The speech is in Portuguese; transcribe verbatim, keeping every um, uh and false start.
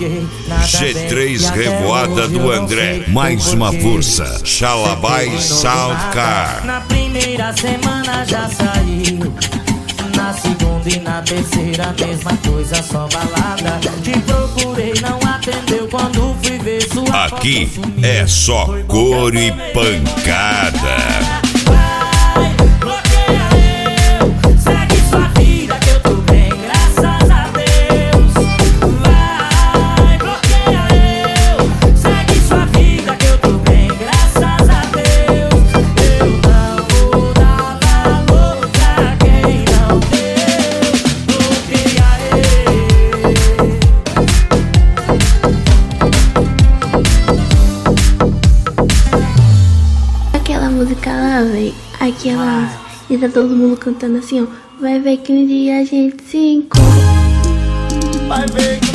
G três Revoada do André. Mais uma força. Xalabai Soundcar. Na primeira semana já saiu. Na segunda e na terceira mesma coisa, só balada. Te procurei, não atendeu quando fui ver sua Aqui é só couro e pancada. Música lá, véi, aquela, e tá todo mundo cantando assim, ó. Vai ver que um dia a gente se encontra. Vai ver que